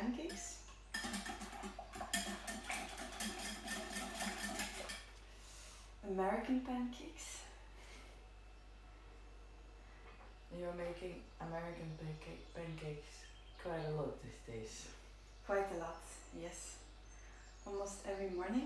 pancakes. American pancakes. You're making American pancakes quite a lot these days. Quite a lot, yes. Almost every morning.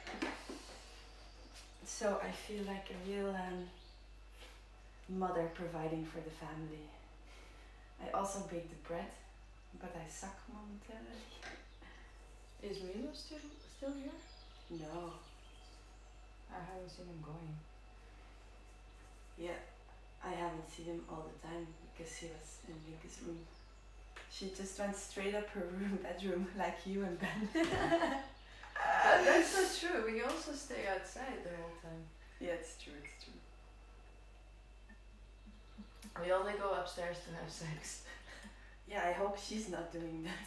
So I feel like a real mother providing for the family. I also bake the bread, but I suck momentarily. Is Milo still here? No. I haven't seen him going. Yeah, I haven't seen him all the time because he was in Linke's room. She just went straight up her bedroom like you and Ben. That's not true. We also stay outside the whole time. Yeah, it's true, it's true. We only go upstairs to have sex. Yeah, I hope she's not doing that.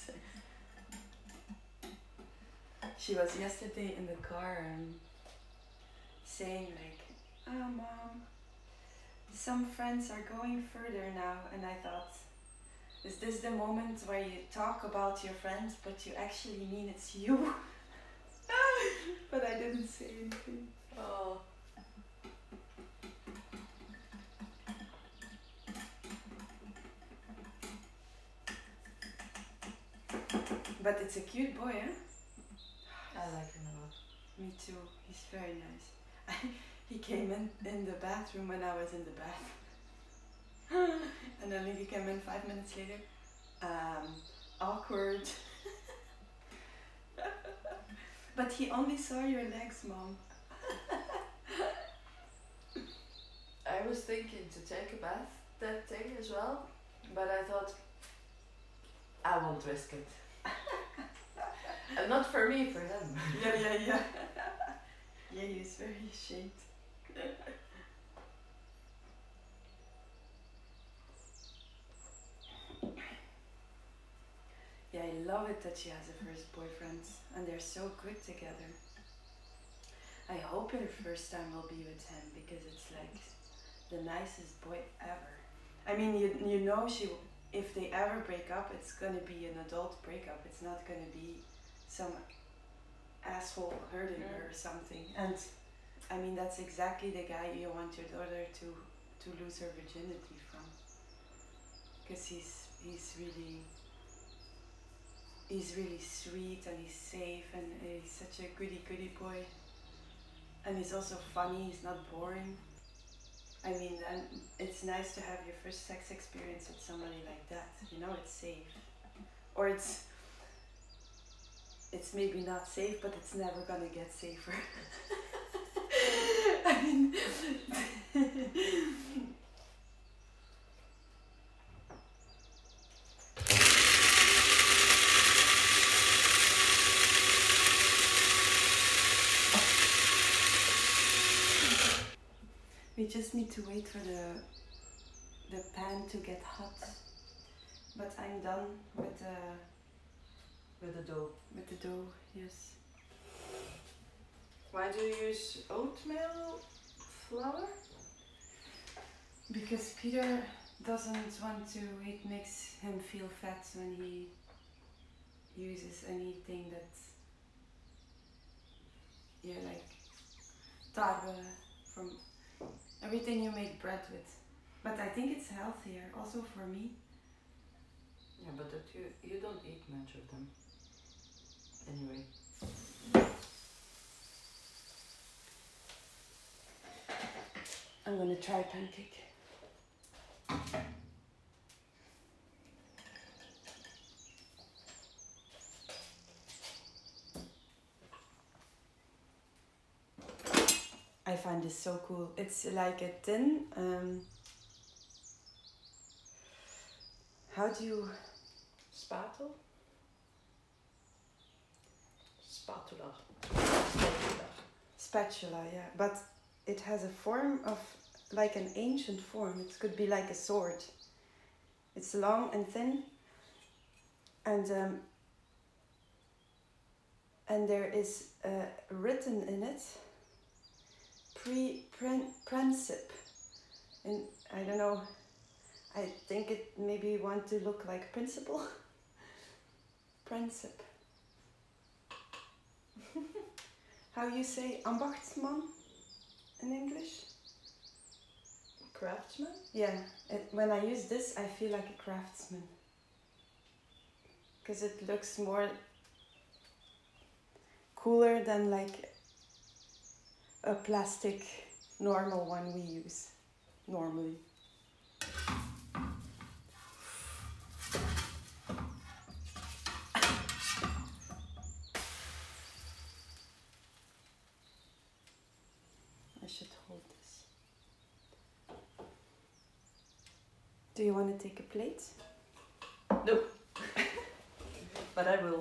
She was yesterday in the car saying like, "Oh mom, some friends are going further now," and I thought, is this the moment where you talk about your friends but you actually mean it's you? But I didn't say anything. Oh. But it's a cute boy, huh? I like him a lot. Me too. He's very nice. He came in the bathroom when I was in the bath. And then he came in 5 minutes later. Awkward. But he only saw your legs, Mom. I was thinking to take a bath that day as well, but I thought I won't risk it. And not for me, for him. Yeah. Yeah, he was very ashamed. Yeah, I love it that she has a first boyfriend and they're so good together. I hope her first time will be with him because it's like the nicest boy ever. I mean, you know, if they ever break up, it's gonna be an adult breakup. It's not gonna be some asshole hurting her or something. And I mean, that's exactly the guy you want your daughter to lose her virginity from. Because he's really sweet and he's safe and he's such a goody boy. And he's also funny, he's not boring. I mean, and it's nice to have your first sex experience with somebody like that. You know, it's safe. Or it's maybe not safe, but it's never gonna get safer. I mean, we just need to wait for the pan to get hot. But I'm done with With the dough. the dough, yes. Why do you use oatmeal flour? Because Peter doesn't want to, it makes him feel fat when he uses anything that's, yeah, like tarwe from everything you make bread with. But I think it's healthier, also for me. Yeah, but that you don't eat much of them. Anyway. I'm gonna try pancake. I find this so cool. It's like a tin. How do you... Spatula? Spatula, yeah. But it has a form of, like an ancient form. It could be like a sword. It's long and thin. And there is written in it, princip. And I don't know, I think it maybe want to look like principal. Principe. How you say ambachtsman in English? Craftsman? Yeah, when I use this, I feel like a craftsman. Because it looks more cooler than like a plastic normal one we use normally. I should hold this. Do you want to take a plate? No. But I will.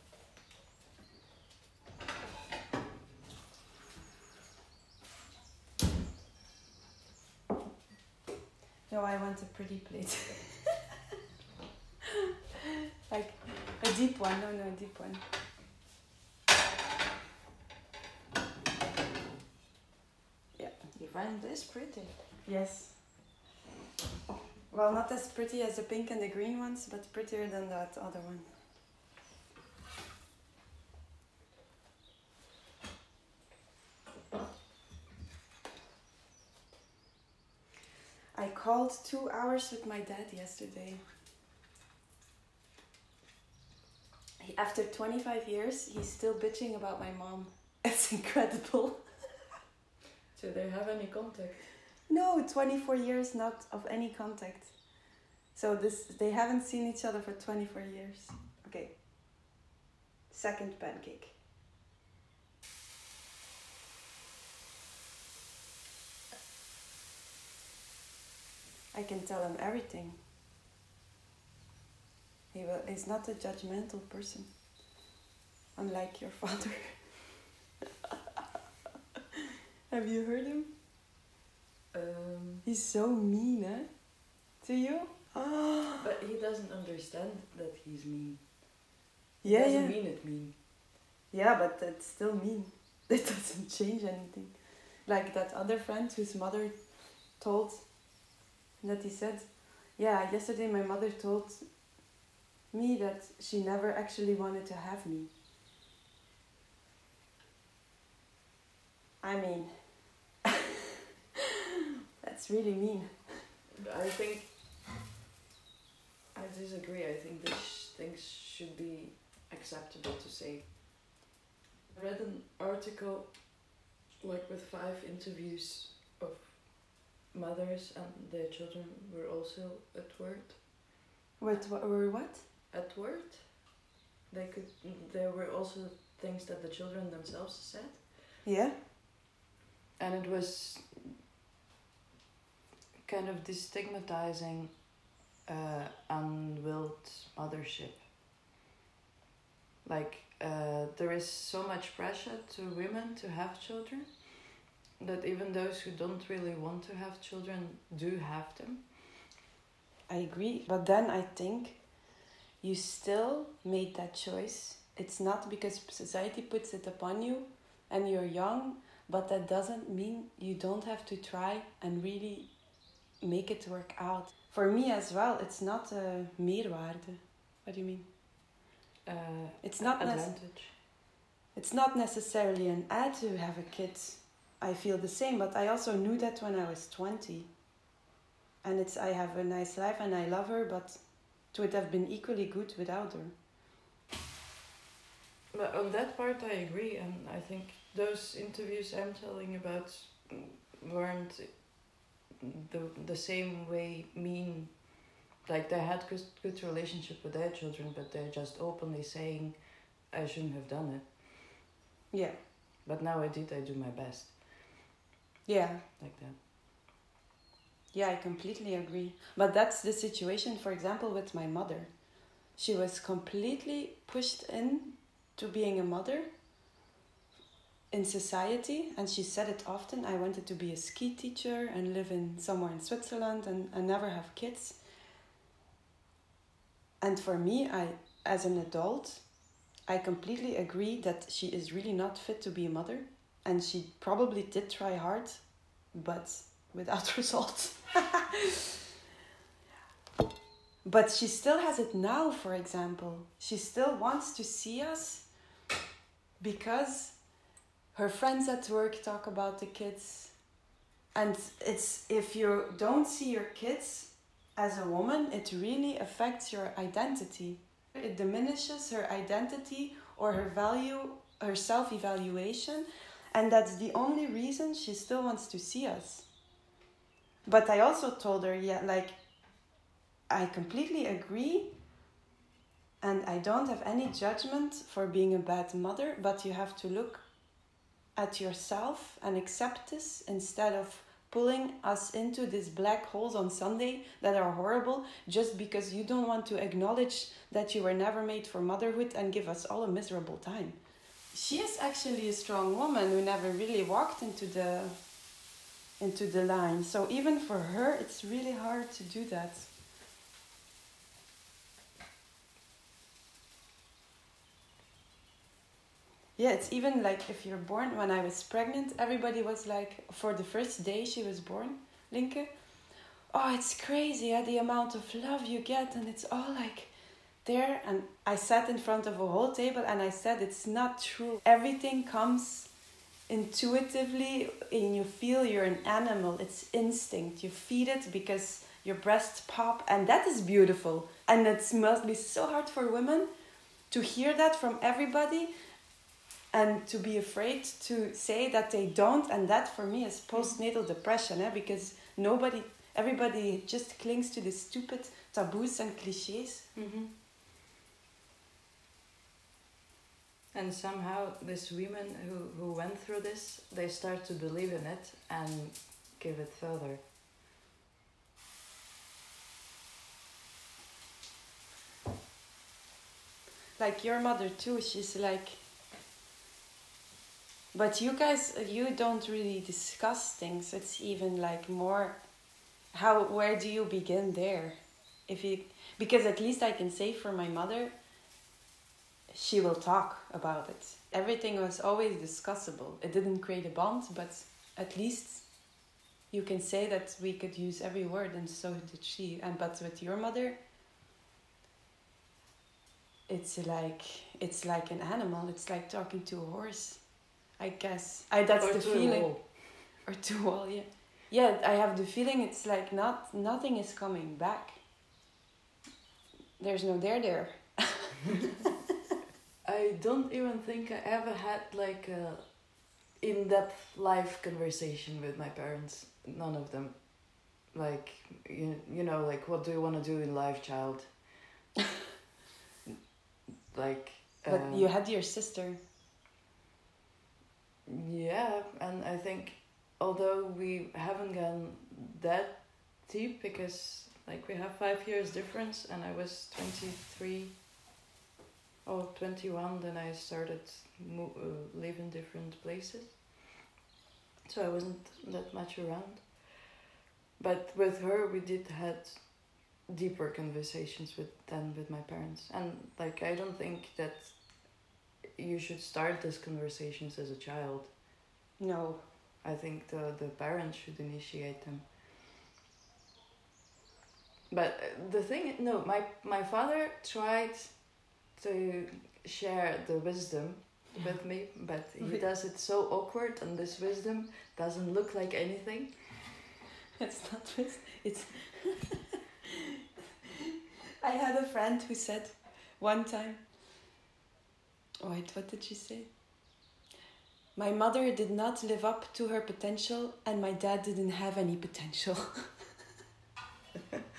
No, I want a pretty plate. Like a deep one. No, a deep one. Yeah. You find this pretty? Yes. Well, not as pretty as the pink and the green ones, but prettier than that other one. I called 2 hours with my dad yesterday. After 25 years, he's still bitching about my mom. It's incredible. Do they have any contact? No, 24 years not of any contact. So they haven't seen each other for 24 years. Okay. Second pancake. I can tell him everything. He's not a judgmental person. Unlike your father. Have you heard him? He's so mean, eh? To you? But he doesn't understand that he's mean. He doesn't mean it mean. Yeah, but it's still mean. It doesn't change anything. Like that other friend whose mother told that he said, yeah, yesterday my mother told me that she never actually wanted to have me. I mean, that's really mean. I disagree. I think these things should be acceptable to say. I read an article like with 5 interviews of mothers and their children were also at word. What? At word. There were also things that the children themselves said. Yeah. And it was kind of destigmatizing unwilled mothership. Like there is so much pressure to women to have children that even those who don't really want to have children do have them. I agree, but then I think you still made that choice. It's not because society puts it upon you and you're young, but that doesn't mean you don't have to try and really make it work out. For me as well, it's not a meerwaarde. What do you mean? It's not advantage. It's not necessarily an add to have a kid. I feel the same, but I also knew that when I was 20. And I have a nice life and I love her, but it would have been equally good without her. But on that part I agree, and I think those interviews I'm telling about weren't the same way mean. Like they had good relationship with their children, but they're just openly saying I shouldn't have done it. Yeah. But now I do my best. Yeah. Like that. Yeah, I completely agree. But that's the situation, for example, with my mother. She was completely pushed in to being a mother in society, and she said it often. I wanted to be a ski teacher and live somewhere in Switzerland and never have kids. And for me, as an adult, I completely agree that she is really not fit to be a mother. And she probably did try hard, but without results. But she still has it now, for example. She still wants to see us because her friends at work talk about the kids. And it's, if you don't see your kids as a woman, it really affects your identity. It diminishes her identity or her value, her self-evaluation. And that's the only reason she still wants to see us. But I also told her, yeah, like, I completely agree. And I don't have any judgment for being a bad mother, but you have to look at yourself and accept this instead of pulling us into these black holes on Sunday that are horrible just because you don't want to acknowledge that you were never made for motherhood and give us all a miserable time. She is actually a strong woman who never really walked into the line. So even for her, it's really hard to do that. Yeah, it's even like if you're born, when I was pregnant, everybody was like, for the first day she was born, Linke, oh, it's crazy, yeah, the amount of love you get, and it's all like there. And I sat in front of a whole table and I said, it's not true. Everything comes intuitively and you feel you're an animal. It's instinct. You feed it because your breasts pop, and that is beautiful. And it must be so hard for women to hear that from everybody, and to be afraid to say that they don't. And that for me is postnatal depression, because everybody just clings to the stupid taboos and cliches. Mm-hmm. And somehow these women who went through this, they start to believe in it and give it further. Like your mother too, she's like, but you guys, you don't really discuss things. It's even like more, where do you begin there? Because at least I can say for my mother, she will talk about it. Everything was always discussable. It didn't create a bond, but at least you can say that we could use every word, and so did she. But with your mother, it's like an animal. It's like talking to a horse, I guess. That's or the to feeling. A wall. Or to a wall, yeah. Yeah, I have the feeling it's like nothing is coming back. There's no there. I don't even think I ever had like a in-depth life conversation with my parents. None of them. Like, you know, like, what do you want to do in life, child? Like... But you had your sister. Yeah, and I think although we haven't gone that deep, because like we have 5 years difference, and I was 23 or 21, then I started living different places, so I wasn't that much around. But with her we did had deeper conversations than with my parents, and like I don't think that you should start these conversations as a child. No. I think the parents should initiate them. But the thing, no, my father tried to share the wisdom with me, but he does it so awkward, and this wisdom doesn't look like anything. It's not wisdom, it's... I had a friend who said one time, wait, what did she say? My mother did not live up to her potential, and my dad didn't have any potential.